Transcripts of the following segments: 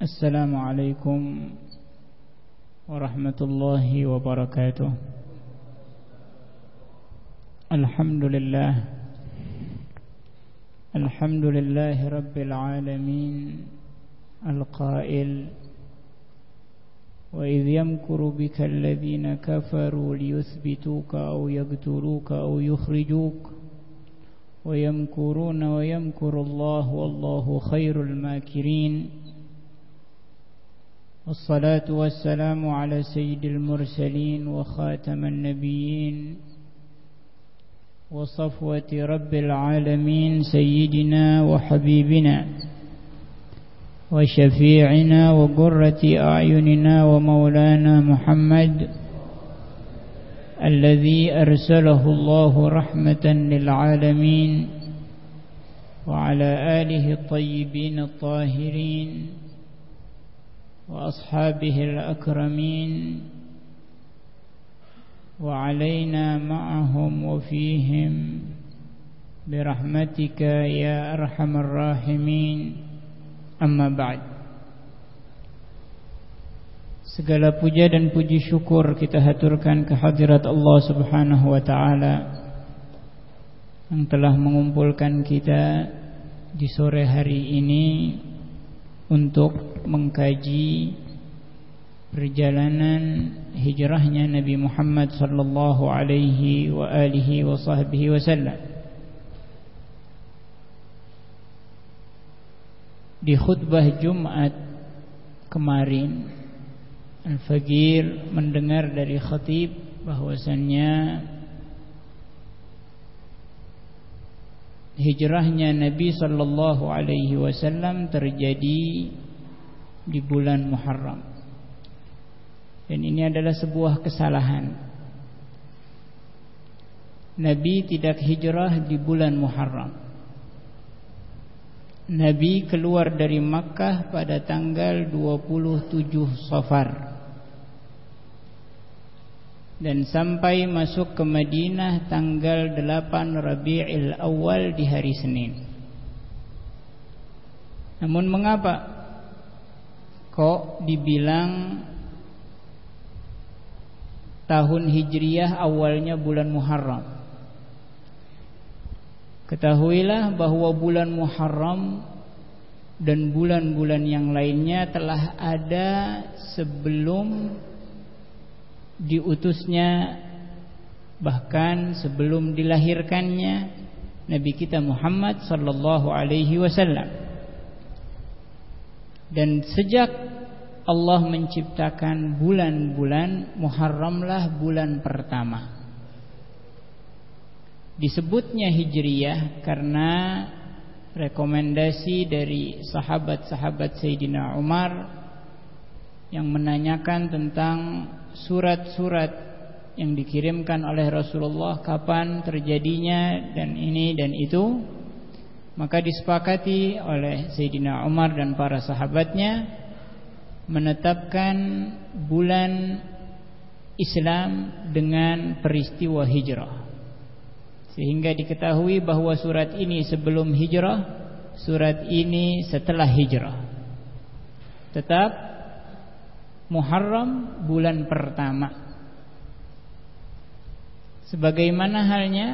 السلام عليكم ورحمة الله وبركاته. الحمد لله رب العالمين القائل وإذ يمكر بك الذين كفروا ليثبتوك أو يقتلوك أو يخرجوك ويمكرون ويمكر الله والله خير الماكرين. والصلاة والسلام على سيد المرسلين وخاتم النبيين وصفوة رب العالمين سيدنا وحبيبنا وشفيعنا وقرة أعيننا ومولانا محمد الذي أرسله الله رحمة للعالمين وعلى آله الطيبين الطاهرين وأصحابه الأكرمين وعلينا معهم وفيهم برحمتك يا أرحم الراحمين. Amma ba'd. Segala puja dan puji syukur kita haturkan kehadirat Allah Subhanahu wa ta'ala yang telah mengumpulkan kita di sore hari ini untuk mengkaji perjalanan hijrahnya Nabi Muhammad sallallahu alaihi wa alihi wa sahbihi wasallam. Di khutbah Jumat kemarin, Al-Faqir mendengar dari khatib bahwasannya hijrahnya Nabi sallallahu alaihi wasallam terjadi di bulan Muharram. Dan ini adalah sebuah kesalahan. Nabi tidak hijrah di bulan Muharram. Nabi keluar dari Makkah pada tanggal 27 Safar dan sampai masuk ke Madinah tanggal 8 Rabi'il Awal di hari Senin. Namun mengapa kok dibilang tahun Hijriyah awalnya bulan Muharram? Ketahuilah bahwa bulan Muharram dan bulan-bulan yang lainnya telah ada sebelum diutusnya, bahkan sebelum dilahirkannya Nabi kita Muhammad sallallahu alaihi wasallam. Dan sejak Allah menciptakan bulan-bulan, Muharramlah bulan pertama. Disebutnya Hijriyah karena rekomendasi dari sahabat-sahabat Sayyidina Umar yang menanyakan tentang surat-surat yang dikirimkan oleh Rasulullah, kapan terjadinya dan ini dan itu. Maka disepakati oleh Sayyidina Umar dan para sahabatnya menetapkan bulan Islam dengan peristiwa hijrah, sehingga diketahui bahwa surat ini sebelum hijrah, surat ini setelah hijrah. Tetap Muharram bulan pertama. Sebagaimana halnya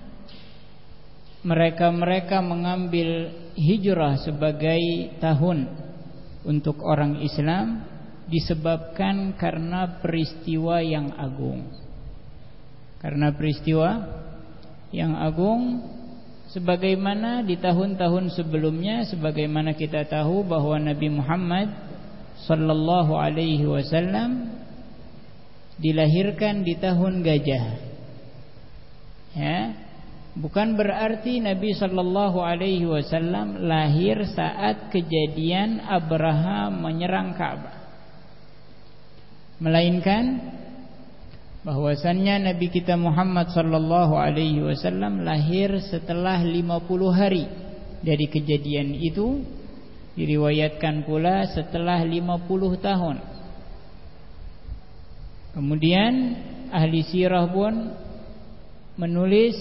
mereka mengambil hijrah sebagai tahun untuk orang Islam disebabkan karena peristiwa yang agung. Karena peristiwa yang agung, sebagaimana di tahun-tahun sebelumnya, sebagaimana kita tahu bahwa Nabi Muhammad sallallahu alaihi wasallam dilahirkan di tahun gajah. Ya, bukan berarti Nabi sallallahu alaihi wasallam lahir saat kejadian Abraha menyerang Ka'bah, melainkan bahwasannya Nabi kita Muhammad sallallahu alaihi wasallam lahir setelah 50 hari dari kejadian itu. Diriwayatkan pula setelah 50 tahun. Kemudian ahli sirah pun menulis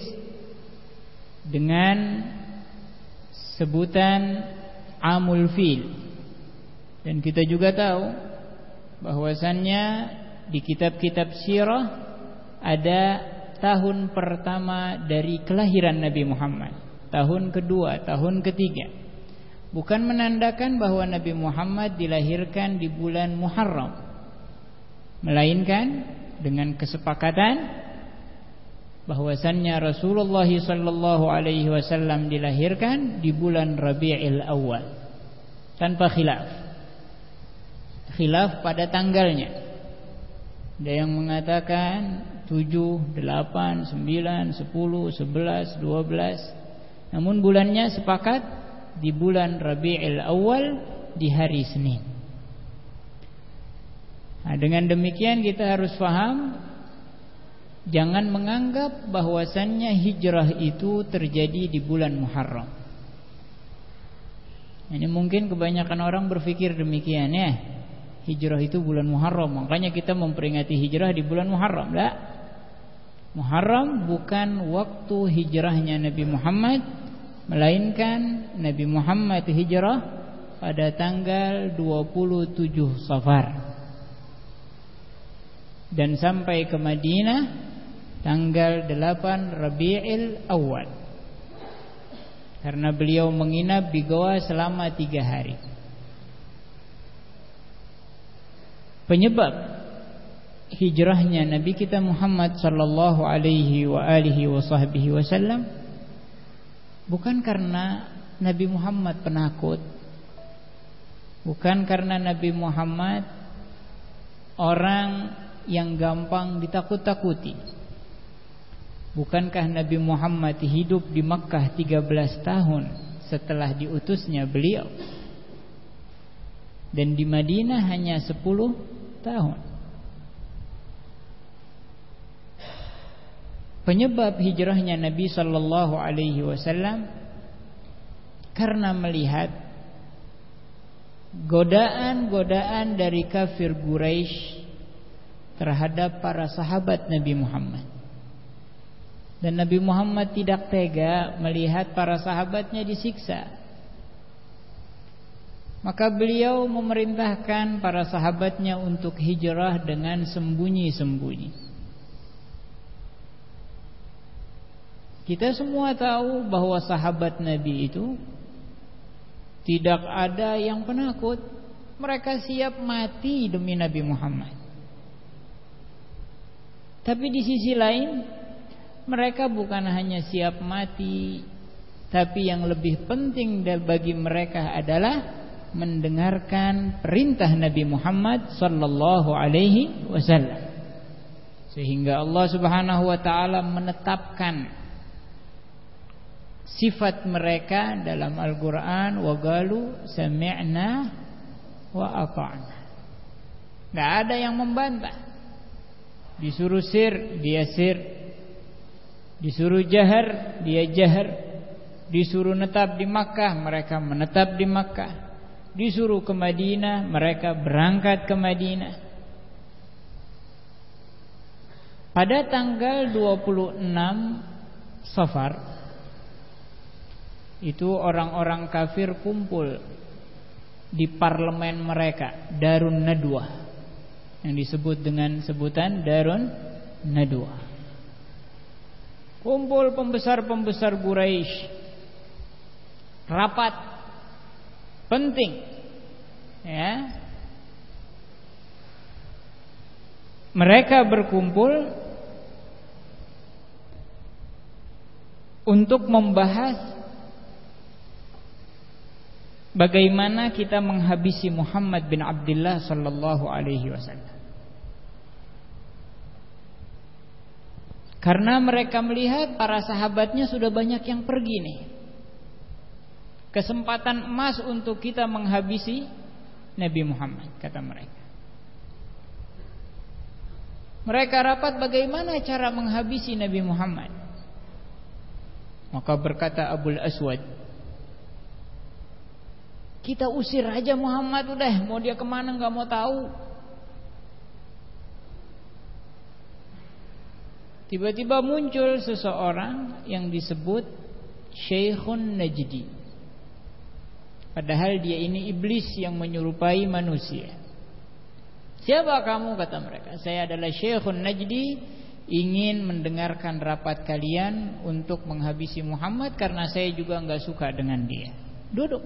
dengan sebutan Amul Fil. Dan kita juga tahu bahwasannya di kitab-kitab sirah ada tahun pertama dari kelahiran Nabi Muhammad, tahun kedua, tahun ketiga. Bukan menandakan bahwa Nabi Muhammad dilahirkan di bulan Muharram, melainkan dengan kesepakatan bahwasannya Rasulullah sallallahu alaihi wasallam dilahirkan di bulan Rabiul Awal, tanpa khilaf. Khilaf pada tanggalnya. Ada yang mengatakan 7, 8, 9, 10, 11, 12. Namun bulannya sepakat di bulan Rabiul Awal di hari Senin. Nah, dengan demikian kita harus paham, jangan menganggap bahwasannya hijrah itu terjadi di bulan Muharram. Ini mungkin kebanyakan orang berpikir demikian ya. Hijrah itu bulan Muharram, makanya kita memperingati hijrah di bulan Muharram. La. Muharram bukan waktu hijrahnya Nabi Muhammad, melainkan Nabi Muhammad hijrah pada tanggal 27 Safar dan sampai ke Madinah tanggal 8 Rabiul Awal, karena beliau menginap di goa selama 3 hari. Penyebab hijrahnya Nabi kita Muhammad sallallahu alaihi wa alihi wasallam bukan karena Nabi Muhammad penakut, bukan karena Nabi Muhammad orang yang gampang ditakut-takuti. Bukankah Nabi Muhammad hidup di Makkah 13 tahun setelah diutusnya beliau, dan di Madinah hanya 10 tahun. Penyebab hijrahnya Nabi sallallahu alaihi wasallam karena melihat godaan-godaan dari kafir Quraisy terhadap para sahabat Nabi Muhammad. Dan Nabi Muhammad tidak tega melihat para sahabatnya disiksa. Maka beliau memerintahkan para sahabatnya untuk hijrah dengan sembunyi-sembunyi. Kita semua tahu bahwa sahabat Nabi itu tidak ada yang penakut. Mereka siap mati demi Nabi Muhammad. Tapi di sisi lain, mereka bukan hanya siap mati, tapi yang lebih penting bagi mereka adalah mendengarkan perintah Nabi Muhammad sallallahu alaihi wasallam. Sehingga Allah Subhanahu wa taala menetapkan sifat mereka dalam Al-Qur'an, wa qalu sami'na wa ata'na. Enggak ada yang membantah. Disuruh sir, dia sir. Disuruh jahar, dia jahar. Disuruh netap di Makkah, mereka menetap di Makkah. Disuruh ke Madinah, mereka berangkat ke Madinah. Pada tanggal 26 Safar, itu orang-orang kafir kumpul di parlemen mereka, Darun Nadwah, yang disebut dengan sebutan Darun Nadwah. Kumpul pembesar-pembesar Quraisy, rapat penting, ya. Mereka berkumpul untuk membahas bagaimana kita menghabisi Muhammad bin Abdullah sallallahu alaihi wasallam. Karena mereka melihat para sahabatnya sudah banyak yang pergi nih. Kesempatan emas untuk kita menghabisi Nabi Muhammad, kata mereka. Mereka rapat bagaimana cara menghabisi Nabi Muhammad. Maka berkata Abul Aswad, kita usir aja Muhammad udah, mau dia kemana gak mau tahu. Tiba-tiba muncul seseorang yang disebut Syekhun Najdi. Padahal dia ini iblis yang menyerupai manusia. Siapa kamu, kata mereka? Saya adalah Syekhun Najdi, ingin mendengarkan rapat kalian untuk menghabisi Muhammad karena saya juga enggak suka dengan dia. Duduk.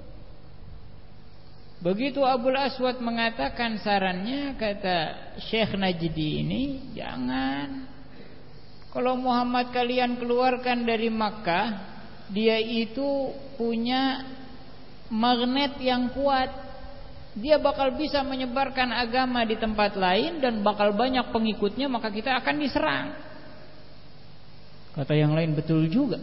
Begitu Abul Aswad mengatakan sarannya, kata Syekh Najdi ini, jangan. Kalau Muhammad kalian keluarkan dari Makkah, dia itu punya magnet yang kuat. Dia bakal bisa menyebarkan agama di tempat lain dan bakal banyak pengikutnya, maka kita akan diserang. Kata yang lain, betul juga.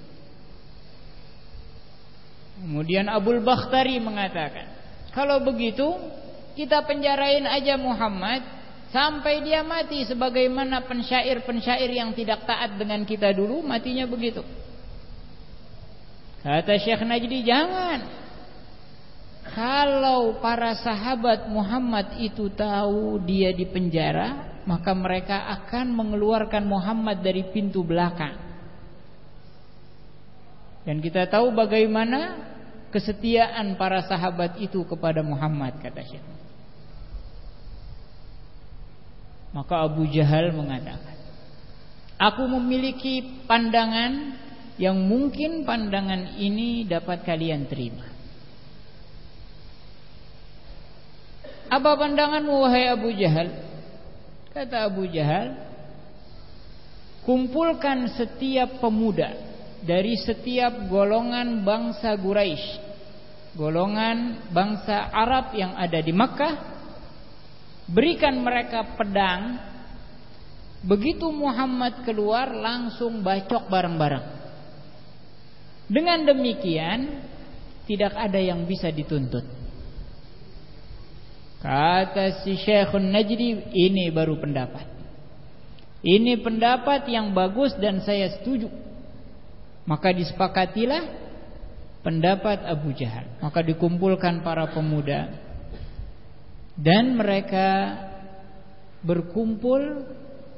Kemudian Abul Bakhtari mengatakan, kalau begitu kita penjarain aja Muhammad sampai dia mati, sebagaimana pensyair-pensyair yang tidak taat dengan kita dulu matinya begitu. Kata Syekh Najdi, jangan. Kalau para sahabat Muhammad itu tahu dia di penjara, maka mereka akan mengeluarkan Muhammad dari pintu belakang. Dan kita tahu bagaimana kesetiaan para sahabat itu kepada Muhammad, kata Syekh. Maka Abu Jahal mengatakan, aku memiliki pandangan yang mungkin pandangan ini dapat kalian terima. Apa pandanganmu, wahai Abu Jahal? Kata Abu Jahal, kumpulkan setiap pemuda dari setiap golongan bangsa Quraisy, golongan bangsa Arab yang ada di Makkah, berikan mereka pedang. Begitu Muhammad keluar, langsung bacok bareng-bareng. Dengan demikian tidak ada yang bisa dituntut. Kata si Syekhun Najdi, ini baru pendapat. Ini pendapat yang bagus dan saya setuju. Maka disepakatilah pendapat Abu Jahal. Maka dikumpulkan para pemuda dan mereka berkumpul,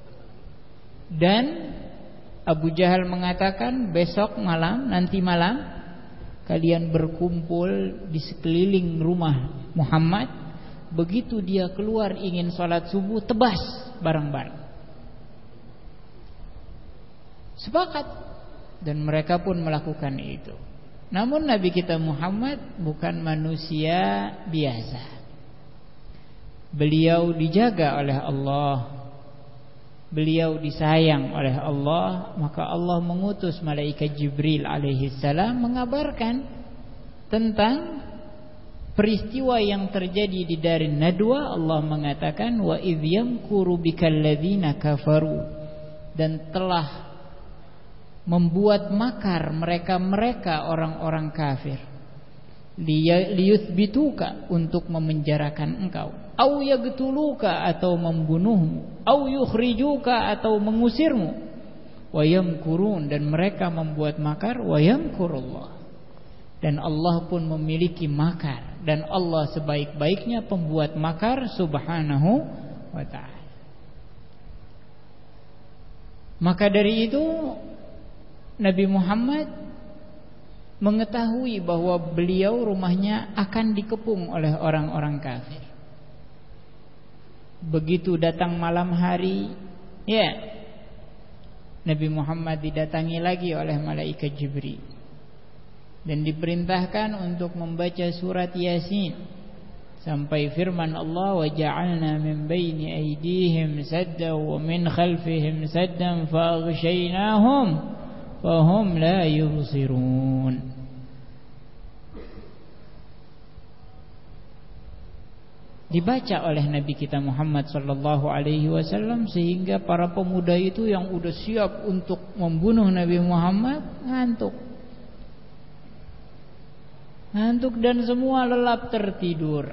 dan Abu Jahal mengatakan, besok malam, nanti malam kalian berkumpul di sekeliling rumah Muhammad. Begitu dia keluar ingin sholat subuh, tebas bareng-bareng. Sepakat. Dan mereka pun melakukan itu. Namun Nabi kita Muhammad bukan manusia biasa. Beliau dijaga oleh Allah, beliau disayang oleh Allah. Maka Allah mengutus malaikat Jibril alaihissalam mengabarkan tentang peristiwa yang terjadi di Darin Nadwa. Allah mengatakan, wa idh yamkuru bikal ladzina kafaru, dan telah membuat makar mereka orang-orang kafir, liyuthbituka, untuk memenjarakan engkau, au yaqtuluka, atau membunuhmu, au yukhrijuka, atau mengusirmu, wa yamkurun, dan mereka membuat makar, wa yamkurullah, dan Allah pun memiliki makar, dan Allah sebaik-baiknya pembuat makar subhanahu wa ta'ala. Maka dari itu Nabi Muhammad mengetahui bahwa beliau rumahnya akan dikepung oleh orang-orang kafir. Begitu datang malam hari, ya, Nabi Muhammad didatangi lagi oleh malaikat Jibril dan diperintahkan untuk membaca surat Yasin sampai firman Allah, wa ja'alna min baini aydihim saddan wa min khalfihim saddan faghshaynahum fahum la yubsirun. Dibaca oleh Nabi kita Muhammad sallallahu alaihi wasallam sehingga para pemuda itu yang udah siap untuk membunuh Nabi Muhammad ngantuk dan semua lelap tertidur.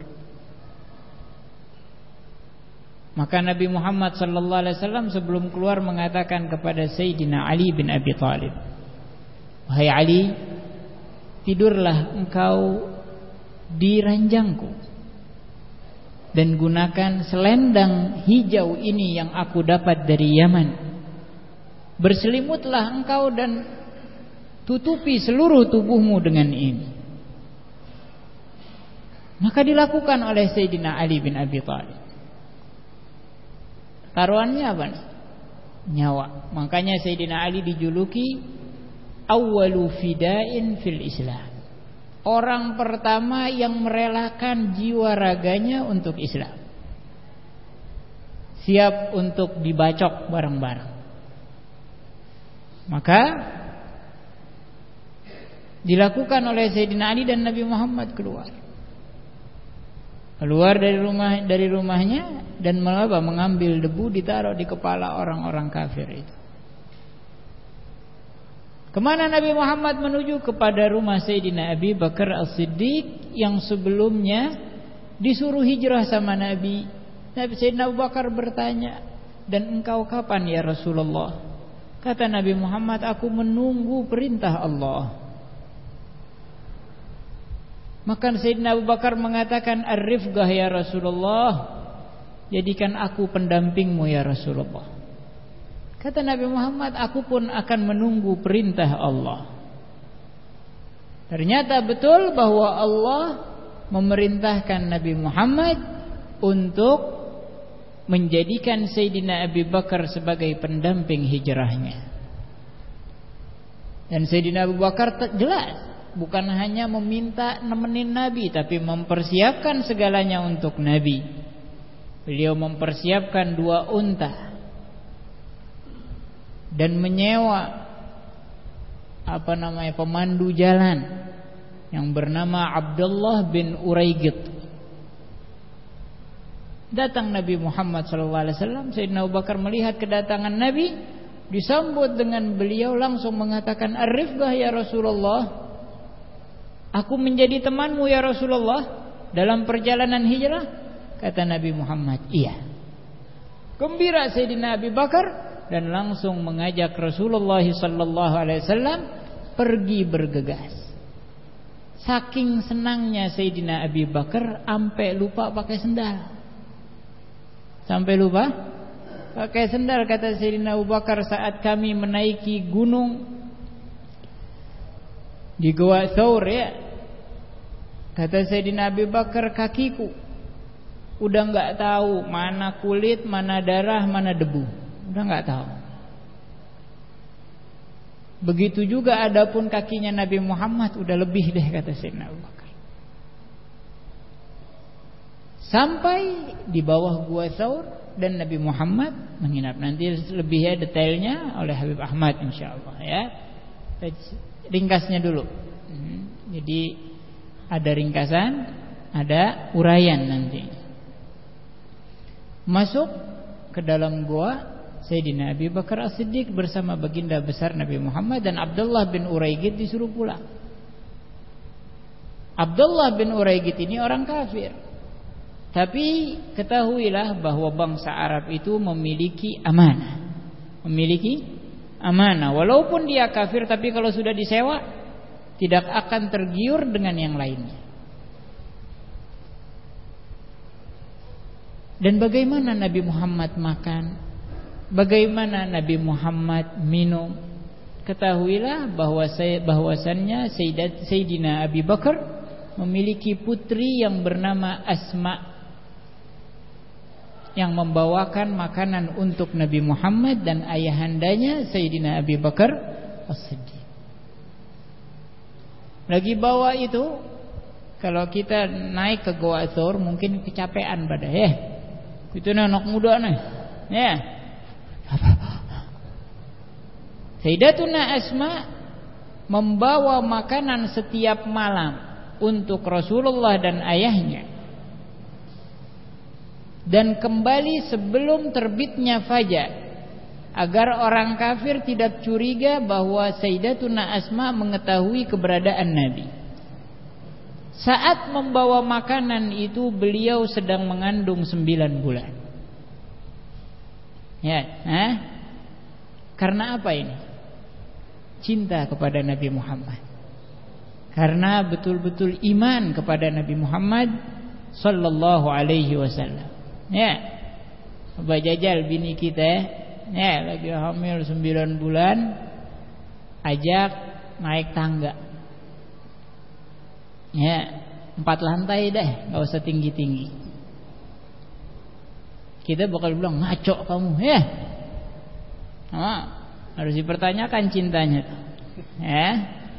Maka Nabi Muhammad sallallahu alaihi wasallam sebelum keluar mengatakan kepada Sayyidina Ali bin Abi Thalib, wahai Ali, tidurlah engkau di ranjangku dan gunakan selendang hijau ini yang aku dapat dari Yaman. Berselimutlah engkau dan tutupi seluruh tubuhmu dengan ini. Maka dilakukan oleh Sayyidina Ali bin Abi Thalib. Taruhannya apa nih? Nyawa. Makanya Sayyidina Ali dijuluki awwalu fida'in fil Islam. Orang pertama yang merelakan jiwa raganya untuk Islam. Siap untuk dibacok bareng-bareng. Maka dilakukan oleh Sayyidina Ali dan Nabi Muhammad keluar dari rumahnya dan mengambil debu ditaruh di kepala orang-orang kafir itu. Kemana Nabi Muhammad menuju? Kepada rumah Sayyidina Abi Bakar As-Siddiq yang sebelumnya disuruh hijrah sama Nabi. Sayyidina Abu Bakar bertanya, dan engkau kapan ya Rasulullah? Kata Nabi Muhammad, aku menunggu perintah Allah. Maka Sayyidina Abu Bakar mengatakan, Ar-rifqah ya Rasulullah, jadikan aku pendampingmu ya Rasulullah. Kata Nabi Muhammad, aku pun akan menunggu perintah Allah. Ternyata betul bahwa Allah memerintahkan Nabi Muhammad untuk menjadikan Sayyidina Abu Bakar sebagai pendamping hijrahnya. Dan Sayyidina Abu Bakar jelas bukan hanya meminta nemenin Nabi, tapi mempersiapkan segalanya untuk Nabi. Beliau mempersiapkan 2 unta dan menyewa pemandu jalan yang bernama Abdullah bin Uraigit. Datang Nabi Muhammad SAW. Sayyidina Abu Bakar melihat kedatangan Nabi, disambut dengan beliau langsung mengatakan, Ar-rifqah ya Rasulullah, aku menjadi temanmu ya Rasulullah dalam perjalanan hijrah. Kata Nabi Muhammad, iya. Gembira Sayyidina Abu Bakar dan langsung mengajak Rasulullah SAW pergi bergegas. Saking senangnya Sayyidina Abu Bakar sampai lupa pakai sendal. Sampai lupa pakai sendal. Kata Sayyidina Abu Bakar, saat kami menaiki gunung di Gua Thawr ya, kata Sayyidina Abu Bakar, kakiku udah enggak tahu mana kulit, mana darah, mana debu. Udah enggak tahu. Begitu juga adapun kakinya Nabi Muhammad, udah lebih deh, kata Sayyidina Abu Bakar. Sampai di bawah Gua Thawr dan Nabi Muhammad menginap. Nanti lebih ya detailnya oleh Habib Ahmad insyaallah ya. Ringkasnya dulu. Jadi ada ringkasan, ada uraian nanti. Masuk ke dalam gua, Sayyidina Abi Bakar As-Siddiq bersama baginda besar Nabi Muhammad dan Abdullah bin Uraigit disuruh pulang. Abdullah bin Uraigit ini orang kafir. Tapi ketahuilah bahwa bangsa Arab itu memiliki amanah. Memiliki amanah. Walaupun dia kafir, tapi kalau sudah disewa tidak akan tergiur dengan yang lainnya. Dan bagaimana Nabi Muhammad makan, bagaimana Nabi Muhammad minum, ketahuilah bahwasannya Sayyidina Abi Bakar memiliki putri yang bernama Asma, yang membawakan makanan untuk Nabi Muhammad dan ayahandanya Sayyidina Abi Bakar As-Siddiq. Lagi bawa itu, kalau kita naik ke Gua Thawr mungkin kecapean badan ya. Itu anak muda nih. Ya. Sayyidatuna Asma membawa makanan setiap malam untuk Rasulullah dan ayahnya. Dan kembali sebelum terbitnya fajar, agar orang kafir tidak curiga bahwa Sayyidatuna Asma mengetahui keberadaan Nabi. Saat membawa makanan itu beliau sedang mengandung 9 bulan. Ya, karena apa ini? Cinta kepada Nabi Muhammad. Karena betul-betul iman kepada Nabi Muhammad sallallahu alaihi wasallam. Ya. Abah Jajal bini kita ya lagi hamil 9 bulan, ajak naik tangga. Ya, 4 lantai deh, nggak usah tinggi-tinggi. Kita bakal bilang ngaco kamu, ya. Harus dipertanyakan cintanya, ya.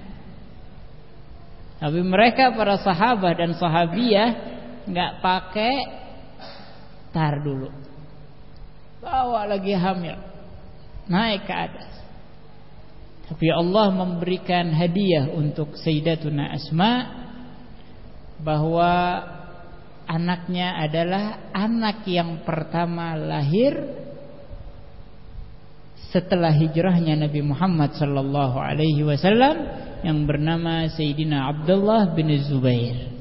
Tapi mereka para sahabat dan sahabiyah nggak pakai tar dulu, bawa lagi hamil, naik ke atas. Tapi Allah memberikan hadiah untuk Sayyidatuna Asma, bahwa anaknya adalah anak yang pertama lahir setelah hijrahnya Nabi Muhammad sallallahu alaihi wasallam, yang bernama Sayyidina Abdullah bin Zubair.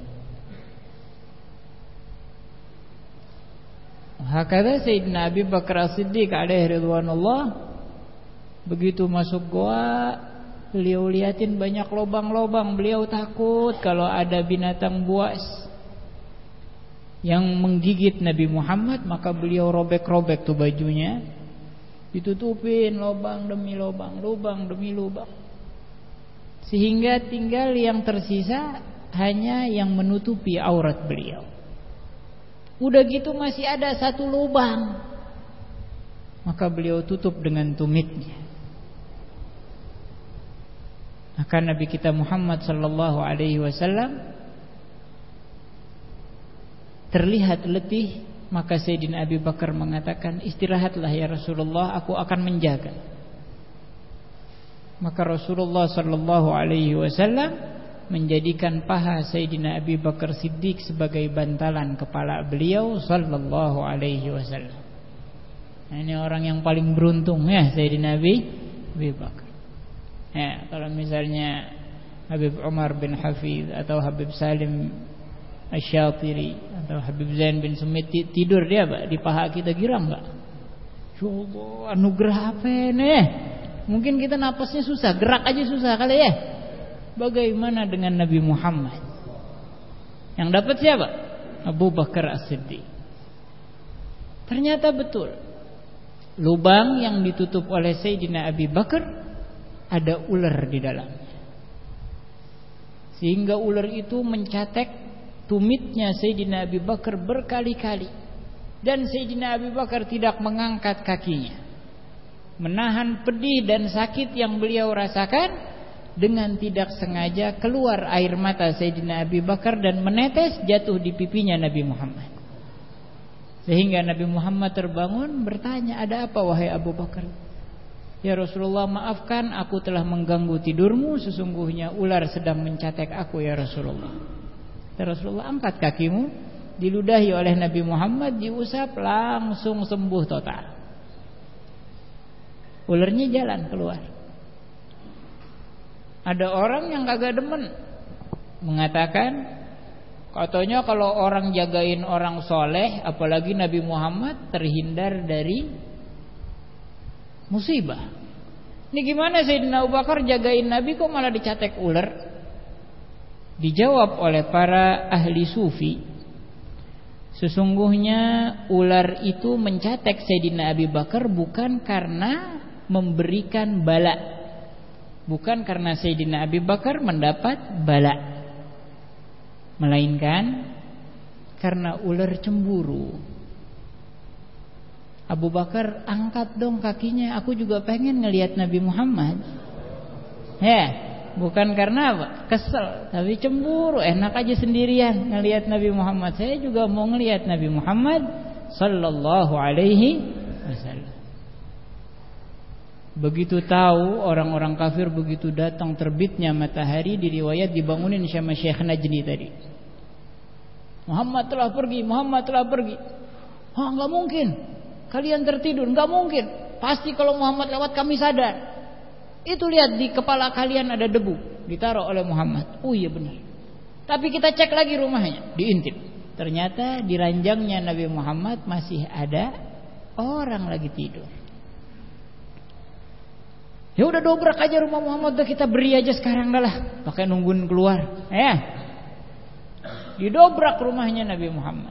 Hakada Sayyidina Abi Bakar As-Siddiq alaihi ridwanullah, begitu masuk goa, beliau liatin banyak lubang-lubang. Beliau takut kalau ada binatang buas yang menggigit Nabi Muhammad, maka beliau robek-robek tuh bajunya, ditutupin lubang demi lubang, lubang demi lubang, sehingga tinggal yang tersisa hanya yang menutupi aurat beliau. Udah gitu masih ada satu lubang, maka beliau tutup dengan tumitnya. Maka Nabi kita Muhammad sallallahu alaihi wasallam terlihat letih, maka Sayyidina Abi Bakar mengatakan, istirahatlah ya Rasulullah, aku akan menjaga. Maka Rasulullah sallallahu alaihi wasallam menjadikan paha Sayyidina Abi Bakar Siddiq sebagai bantalan kepala beliau sallallahu alaihi wasallam. Nah, ini orang yang paling beruntung ya, Sayyidina Abi Bakar. Ya, kalau misalnya Habib Umar bin Hafiz atau Habib Salim Asy-Syatiri atau Habib Zain bin Sumit tidur dia Pak, di paha kita, girang enggak? Insyaallah, anugerah apa nih? Mungkin kita napasnya susah, gerak aja susah kali ya. Bagaimana dengan Nabi Muhammad? Yang dapat siapa? Abu Bakar As-Siddiq. Ternyata betul, lubang yang ditutup oleh Sayyidina Abi Bakar ada ular di dalamnya, sehingga ular itu mencatek tumitnya Sayyidina Abi Bakar berkali-kali, dan Sayyidina Abi Bakar tidak mengangkat kakinya, menahan pedih dan sakit yang beliau rasakan. Dengan tidak sengaja keluar air mata Sayyidina Abi Bakar dan menetes jatuh di pipinya Nabi Muhammad, sehingga Nabi Muhammad terbangun bertanya, ada apa wahai Abu Bakar? Ya Rasulullah, maafkan aku telah mengganggu tidurmu, sesungguhnya ular sedang mencatek aku ya Rasulullah. Ya Rasulullah, angkat kakimu. Diludahi oleh Nabi Muhammad, diusap, langsung sembuh total. Ularnya jalan keluar. Ada orang yang kagak demen, mengatakan, katanya kalau orang jagain orang soleh, apalagi Nabi Muhammad, terhindar dari musibah. Ini gimana Sayyidina Abu Bakar jagain Nabi kok malah dicatek ular? Dijawab oleh para ahli sufi, sesungguhnya ular itu mencatek Sayyidina Abi Bakar bukan karena memberikan bala, bukan karena Sayyidina Abi Bakar mendapat bala, melainkan karena ular cemburu. Abu Bakar, angkat dong kakinya, aku juga pengen ngelihat Nabi Muhammad. Ya, bukan karena apa? Kesel, tapi cemburu. Enak aja sendirian ngelihat Nabi Muhammad. Saya juga mau ngelihat Nabi Muhammad sallallahu alaihi wasallam. Begitu tahu orang-orang kafir, begitu datang terbitnya matahari, di riwayat dibangunin sama Syekh Najdi tadi. Muhammad telah pergi, Muhammad telah pergi. Enggak mungkin. Kalian tertidur, enggak mungkin. Pasti kalau Muhammad lewat kami sadar. Itu lihat di kepala kalian ada debu, ditaruh oleh Muhammad. Oh iya benar. Tapi kita cek lagi rumahnya, diintip. Ternyata di ranjangnya Nabi Muhammad masih ada orang lagi tidur. Ya udah dobrak aja rumah Muhammad, udah kita beri aja sekarang dah lah. Pakai nungguin keluar. Ya. Didobrak rumahnya Nabi Muhammad.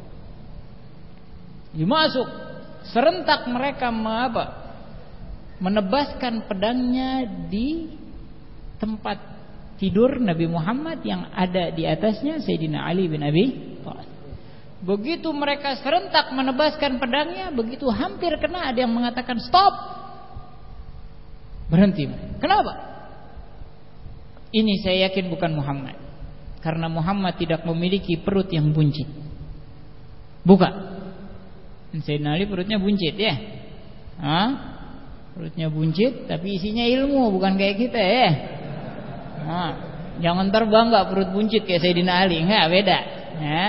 Dimasuk. Serentak mereka menebaskan pedangnya di tempat tidur Nabi Muhammad yang ada di atasnya Sayyidina Ali bin Abi Thalib. Begitu mereka serentak menebaskan pedangnya, begitu hampir kena, ada yang mengatakan stop, berhenti. Kenapa? Ini saya yakin bukan Muhammad, karena Muhammad tidak memiliki perut yang buncit. Buka. Sayyidina Ali perutnya buncit ya. Perutnya buncit tapi isinya ilmu, bukan kayak kita ya. Jangan terbangga perut buncit kayak Sayyidina Ali, enggak, beda ya.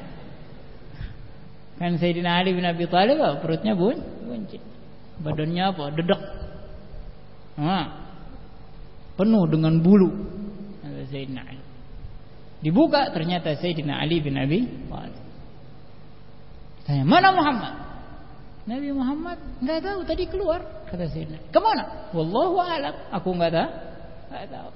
Kan Sayyidina Ali bin Abi Thalib perutnya buncit. Badannya apa? Dedek. Penuh dengan bulu. Sayyidina Ali. Dibuka, ternyata Sayyidina Ali bin Abi Thalib. Tanya, mana Muhammad? Nabi Muhammad enggak tahu, tadi keluar, kata Sayyidina. Kemana? Wallahu a'lam, aku enggak tahu.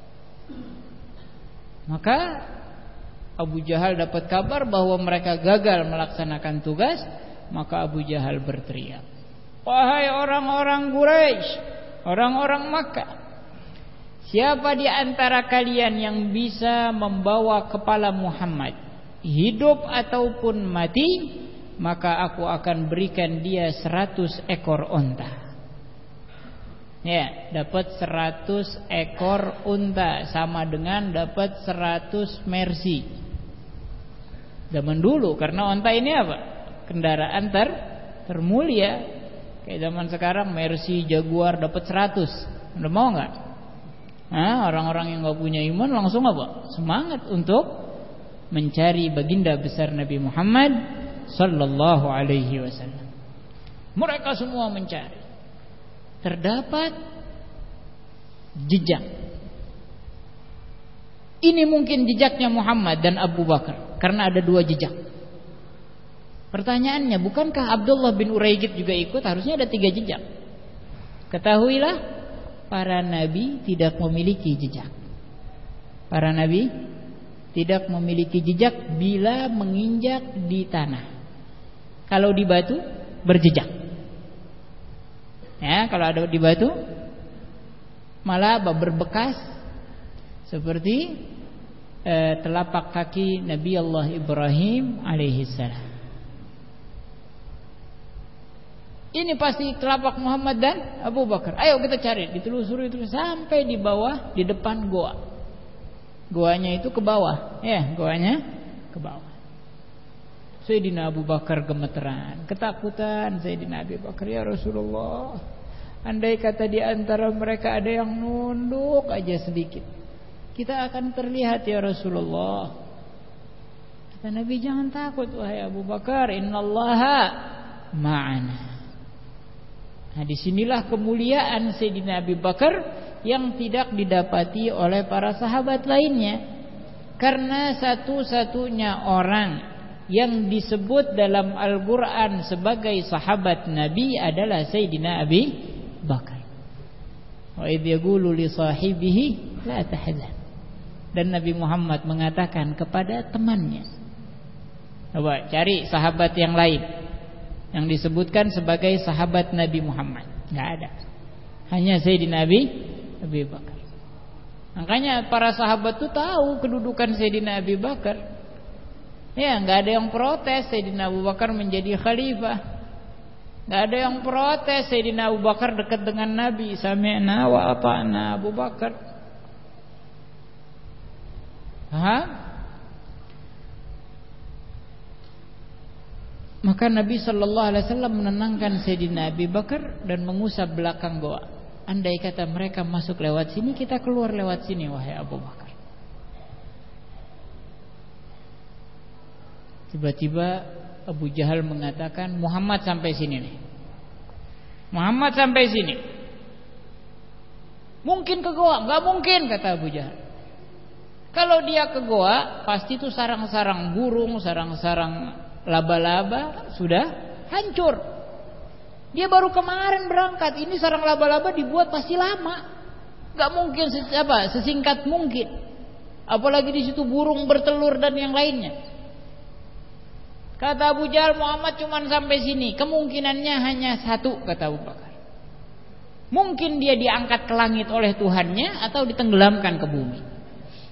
Maka Abu Jahal dapat kabar bahwa mereka gagal melaksanakan tugas. Maka Abu Jahal berteriak, wahai orang-orang Quraisy, orang-orang Makkah, siapa di antara kalian yang bisa membawa kepala Muhammad, hidup ataupun mati, maka aku akan berikan dia 100 ekor unta. Ya, dapat 100 ekor unta sama dengan dapat 100 Mercy. Zaman dulu, karena unta ini apa? Kendaraan termulia. Kayak zaman sekarang Mercy, Jaguar dapat 100. Udah mau enggak? Orang-orang yang enggak punya iman langsung apa? Semangat untuk mencari baginda besar Nabi Muhammad sallallahu alaihi wasallam. Mereka semua mencari. Terdapat jejak. Ini mungkin jejaknya Muhammad dan Abu Bakar, karena ada 2 jejak. Pertanyaannya, bukankah Abdullah bin Uraigid juga ikut? Harusnya ada 3 jejak. Ketahuilah, para nabi tidak memiliki jejak. Para nabi tidak memiliki jejak bila menginjak di tanah. Kalau di batu berjejak. Ya, kalau ada di batu malah berbekas seperti telapak kaki Nabi Allah Ibrahim alaihissalam. Ini pasti telapak Muhammad dan Abu Bakar. Ayo kita cari, ditelusuri sampai di bawah, di depan goa. Goanya itu ke bawah, ya, goanya ke bawah. Sayyidina Abu Bakar gemeteran, ketakutan. Sayyidina Abu Bakar, ya Rasulullah, andai kata di antara mereka ada yang nunduk aja sedikit, kita akan terlihat ya Rasulullah. Kata Nabi, jangan takut wahai Abu Bakar, innallaha ma'ana. Nah, disinilah kemuliaan Sayyidina Abu Bakar yang tidak didapati oleh para sahabat lainnya. Karena satu-satunya orang yang disebut dalam Al-Quran sebagai sahabat Nabi adalah Sayyidina Abu Bakar. Wa idh yaqulu li sahibihi la tahzan. Dan Nabi Muhammad mengatakan kepada temannya. Coba cari sahabat yang lain yang disebutkan sebagai sahabat Nabi Muhammad. Enggak ada. Hanya Sayyidina Abu Bakar. Makanya para sahabat itu tahu kedudukan Sayyidina Abu Bakar. Ya, enggak ada yang protes Sayyidina Abu Bakar menjadi khalifah. Enggak ada yang protes Sayyidina Abu Bakar dekat dengan Nabi. Sami'na wa ata'na Abu Bakar. Maka Nabi SAW menenangkan Sayyidina Abu Bakar dan mengusap belakang goa. Andai kata mereka masuk lewat sini, kita keluar lewat sini wahai Abu Bakar. Tiba-tiba Abu Jahal mengatakan, Muhammad sampai sini nih. Muhammad sampai sini. Mungkin ke goa? Enggak mungkin, kata Abu Jahal. Kalau dia ke goa, pasti itu sarang-sarang burung, sarang-sarang laba-laba sudah hancur. Dia baru kemarin berangkat. Ini sarang laba-laba dibuat pasti lama. Enggak mungkin sesingkat mungkin. Apalagi di situ burung bertelur dan yang lainnya. Kata Abu Jahal, Muhammad cuma sampai sini. Kemungkinannya hanya 1, kata Abu Bakar. Mungkin dia diangkat ke langit oleh Tuhannya atau ditenggelamkan ke bumi.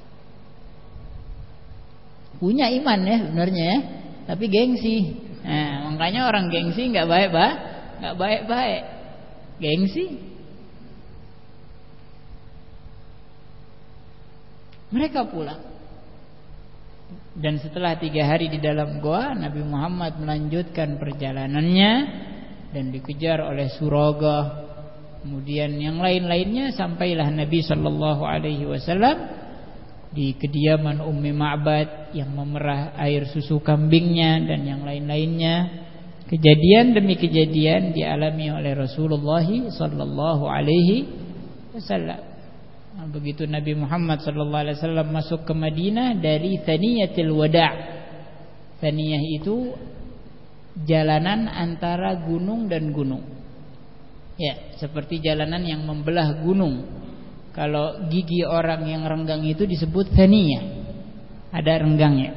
Punya iman ya sebenarnya ya, tapi gengsi. Nah, makanya orang gengsi nggak baik-baik. Gengsi. Mereka pulang. Dan setelah 3 hari di dalam goa, Nabi Muhammad melanjutkan perjalanannya dan dikejar oleh Suragah. Kemudian yang lain-lainnya, sampailah Nabi sallallahu alaihi wasallam di kediaman Ummi Ma'bad yang memerah air susu kambingnya dan yang lain-lainnya. Kejadian demi kejadian dialami oleh Rasulullah sallallahu alaihi wasallam. Begitu Nabi Muhammad sallallahu alaihi wasallam masuk ke Madinah dari Thaniyatul Wada'. Thaniyah itu jalanan antara gunung dan gunung. Ya, seperti jalanan yang membelah gunung. Kalau gigi orang yang renggang itu disebut thaniyah. Ada renggangnya.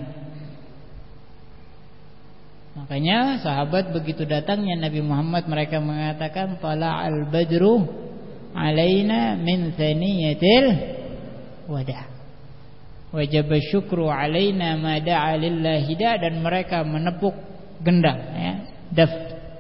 Makanya sahabat begitu datangnya Nabi Muhammad, mereka mengatakan tala'al badru alaina min thaniyatil wada'. Wajib syukru alaina ma da'a lillahi da, dan mereka menepuk gendang ya, daf.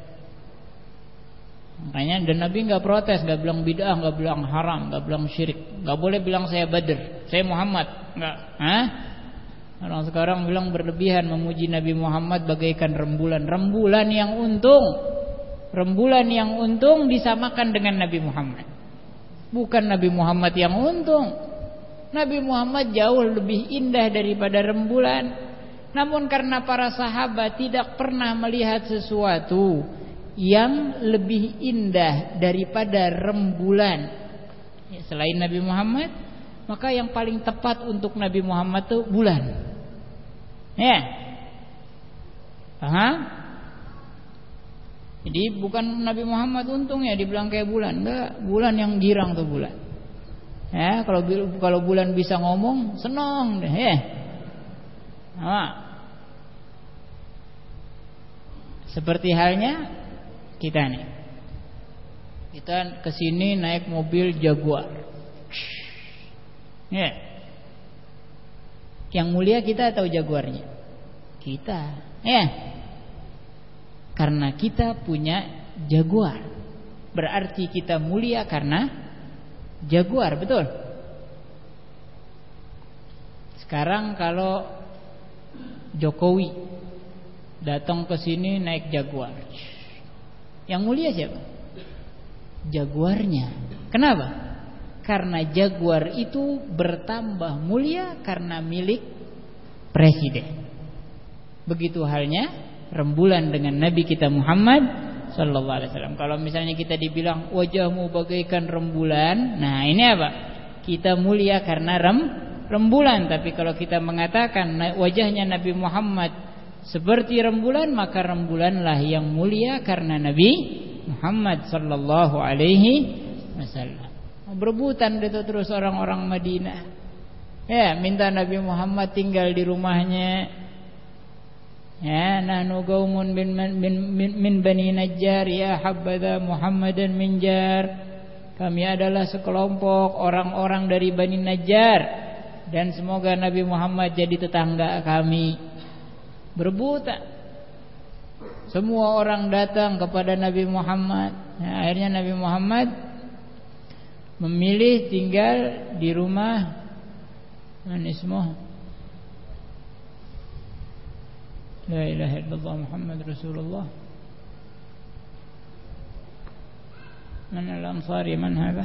Makanya dan Nabi enggak protes, enggak bilang bid'ah, enggak bilang haram, enggak bilang syirik. Enggak boleh bilang saya Badr, saya Muhammad. Enggak. Orang sekarang bilang berlebihan memuji Nabi Muhammad bagaikan rembulan. Rembulan yang untung. Rembulan yang untung disamakan dengan Nabi Muhammad. Bukan Nabi Muhammad yang untung. Nabi Muhammad jauh lebih indah daripada rembulan. Namun karena para sahabat tidak pernah melihat sesuatu yang lebih indah daripada rembulan selain Nabi Muhammad, maka yang paling tepat untuk Nabi Muhammad itu bulan. Ya. Paham? Jadi bukan Nabi Muhammad untung ya dibilang kayak bulan, enggak, bulan yang girang tuh bulan. Ya, kalau bulan bisa ngomong, senang deh ya. Seperti halnya kita nih, kita kesini naik mobil Jaguar. Ya. Yang mulia kita atau Jaguarnya? Kita. Ya. Karena kita punya Jaguar, berarti kita mulia karena Jaguar, betul? Sekarang kalau Jokowi datang ke sini naik Jaguar, yang mulia siapa? Jaguarnya. Kenapa? Karena Jaguar itu bertambah mulia karena milik presiden. Begitu halnya rembulan dengan Nabi kita Muhammad sallallahu alaihi wasallam. Kalau misalnya kita dibilang wajahmu bagaikan rembulan, nah ini apa? Kita mulia karena rembulan. Tapi kalau kita mengatakan wajahnya Nabi Muhammad seperti rembulan, maka rembulanlah yang mulia karena Nabi Muhammad sallallahu alaihi wasallam. Berebutan itu terus orang-orang Madinah. Ya, minta Nabi Muhammad tinggal di rumahnya. Ya, nahnu qaumun min Bani Najjar ya habadha Muhammadan min jar. Kami adalah sekelompok orang-orang dari Bani Najjar, dan semoga Nabi Muhammad jadi tetangga kami. Berebutan. Semua orang datang kepada Nabi Muhammad. Nah, akhirnya Nabi Muhammad memilih tinggal di rumah Manismo. La ilaha illallah Muhammad Rasulullah. Man al-Ansari man hadha?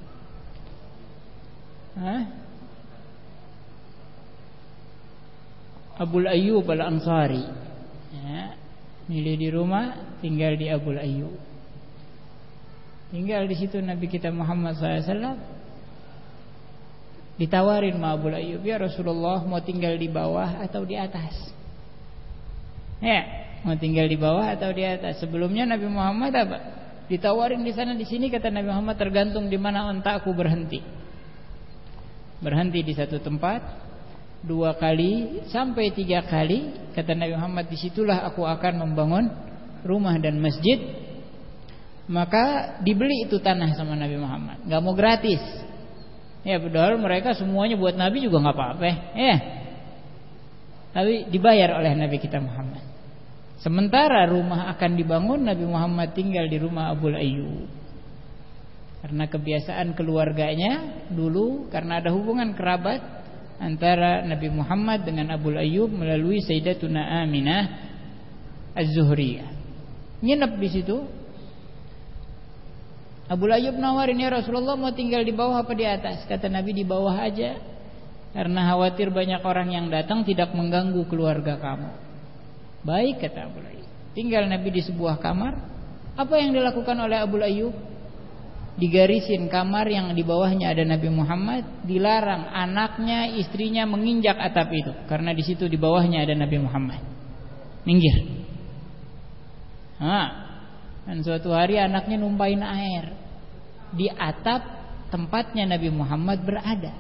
Abul Ayyub al-Ansari. Ya, milih di rumah, tinggal di Abul Ayyub. Tinggal di situ Nabi kita Muhammad SAW. Ditawarin sama Abul Ayyub, ya Rasulullah, mau tinggal di bawah atau di atas? Ya, mau tinggal di bawah atau di atas? Sebelumnya Nabi Muhammad apa? Ditawarin di sana di sini, kata Nabi Muhammad, tergantung di mana ontakku berhenti. Berhenti di satu tempat 2 kali sampai 3 kali, kata Nabi Muhammad, disitulah aku akan membangun rumah dan masjid. Maka dibeli itu tanah sama Nabi Muhammad, nggak mau gratis. Ya, padahal mereka semuanya buat Nabi juga nggak apa-apa. Ya, tapi dibayar oleh Nabi kita Muhammad. Sementara rumah akan dibangun, Nabi Muhammad tinggal di rumah Abu Ayyub. Karena kebiasaan keluarganya dulu, karena ada hubungan kerabat antara Nabi Muhammad dengan Abu Ayyub melalui Sayyidatuna Aminah Az-Zuhriyah. Nginep di situ. Abu Ayyub nawarin, ya Rasulullah mau tinggal di bawah apa di atas? Kata Nabi, di bawah aja, karena khawatir banyak orang yang datang tidak mengganggu keluarga kamu. Baik, kata Abu Ayyub. Tinggal Nabi di sebuah kamar. Apa yang dilakukan oleh Abu Ayyub? Digarisin kamar yang di bawahnya ada Nabi Muhammad, dilarang anaknya, istrinya menginjak atap itu, karena di situ di bawahnya ada Nabi Muhammad. Minggir. Dan suatu hari anaknya numpain air di atap tempatnya Nabi Muhammad berada.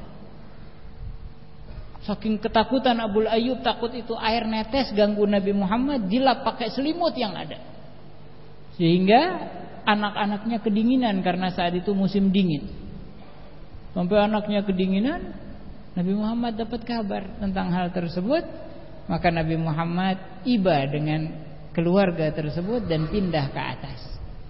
Saking ketakutan Abu Ayyub, takut itu air netes ganggu Nabi Muhammad, dilap pakai selimut yang ada. Sehingga anak-anaknya kedinginan karena saat itu musim dingin. Sampai anaknya kedinginan, Nabi Muhammad dapat kabar tentang hal tersebut. Maka Nabi Muhammad iba dengan keluarga tersebut dan pindah ke atas.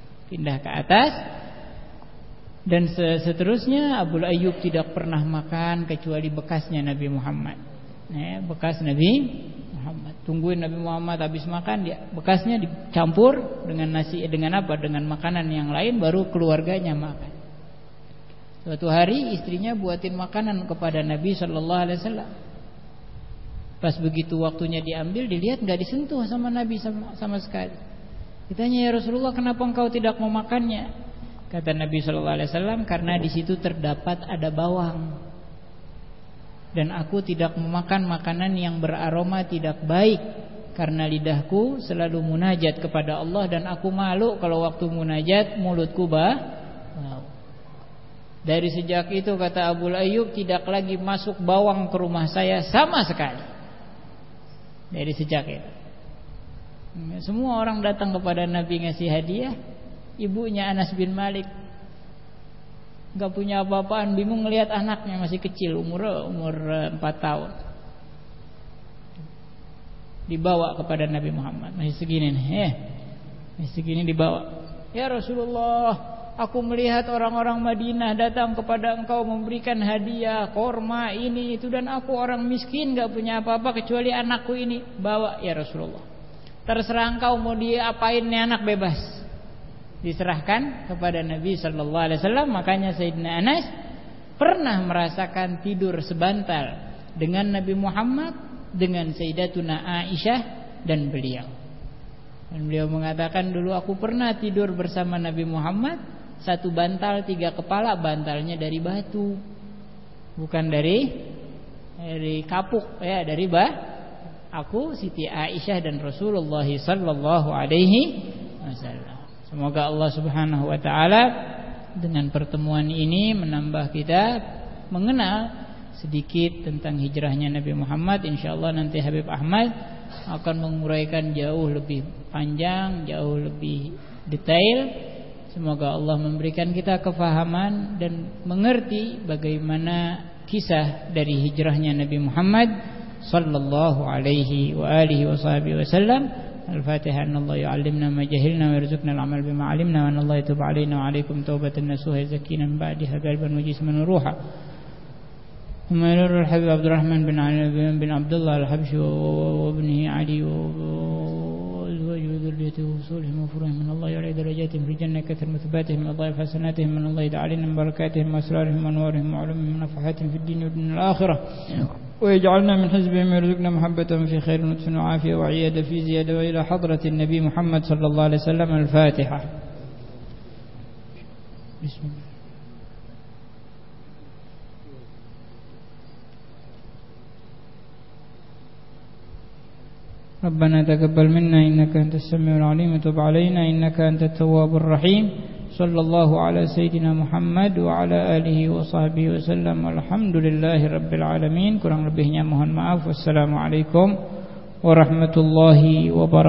Dan seterusnya Abu Ayyub tidak pernah makan kecuali bekasnya Nabi Muhammad. Bekas Nabi Muhammad. Tungguin Nabi Muhammad habis makan, bekasnya dicampur dengan nasi, dengan apa? Dengan makanan yang lain, baru keluarganya makan. Suatu hari istrinya buatin makanan kepada Nabi sallallahu alaihi wasallam. Pas begitu waktunya diambil, dilihat enggak disentuh sama Nabi sama sekali. Ditanya, ya Rasulullah, kenapa engkau tidak mau makannya? Kata Nabi sallallahu alaihi wasallam, karena di situ terdapat ada bawang. Dan aku tidak memakan makanan yang beraroma tidak baik, karena lidahku selalu munajat kepada Allah, dan aku malu kalau waktu munajat mulutku bau. Dari sejak itu, kata Abu Ayyub, tidak lagi masuk bawang ke rumah saya sama sekali. Dari sejak itu, semua orang datang kepada Nabi ngasih hadiah. Ibunya Anas bin Malik gak punya apa-apaan, bingung ngelihat anaknya masih kecil, umur 4 tahun. Dibawa kepada Nabi Muhammad, masih segini nih, masih segini dibawa. Ya Rasulullah, aku melihat orang-orang Madinah datang kepada engkau memberikan hadiah, korma ini itu, dan aku orang miskin gak punya apa-apa kecuali anakku ini. Bawa ya Rasulullah, terserah engkau mau diapain nih anak, bebas. Diserahkan kepada Nabi sallallahu alaihi wasallam. Makanya Sayyidina Anas pernah merasakan tidur sebantal dengan Nabi Muhammad, dengan Sayyidatuna Aisyah dan beliau. Dan beliau mengatakan, dulu aku pernah tidur bersama Nabi Muhammad, satu bantal 3 kepala, bantalnya dari batu, bukan dari kapuk ya, dari aku, Siti Aisyah dan Rasulullah sallallahu alaihi wasallam. Semoga Allah Subhanahu wa taala dengan pertemuan ini menambah kita mengenal sedikit tentang hijrahnya Nabi Muhammad. Insyaallah nanti Habib Ahmad akan menguraikan jauh lebih panjang, jauh lebih detail. Semoga Allah memberikan kita kefahaman dan mengerti bagaimana kisah dari hijrahnya Nabi Muhammad sallallahu alaihi wa alihi wasallam. الفاتحة. أن الله يعلمنا ما جهلنا ويرزقنا العمل بما علمنا، وأن الله يتوب علينا وعليكم توبة نصوحا يزكينا من بعدها قلبا وجسما وروحا. ثم يرر الحبيب عبد الرحمن بن عبد الله الحبشي وابنه علي وأزواجه وذريته وصولهم وفروهم من الله يعلي درجاتهم في الجنة، كثر مثباتهم من الله حسناتهم، من الله يدعى علينا من بركاتهم وأسرارهم وأنوارهم وعلومهم ونفحاتهم في الدين والدنيا الآخرة، ويجعلنا من حزبهم ويرزقنا محبتهم في خير ونطف وعافية وعيادة في زيادة، وإلى حضرة النبي محمد صلى الله عليه وسلم. الفاتحة. بسم الله. ربنا تقبل منا إنك أنت السميع العليم وتب علينا إنك أنت التواب الرحيم. صلى الله على سيدنا محمد وعلى آله وصحبه وسلم. Alhamdulillahi Rabbil Alamin. Kurang lebihnya mohon maaf. Wassalamualaikum warahmatullahi wabarakatuh.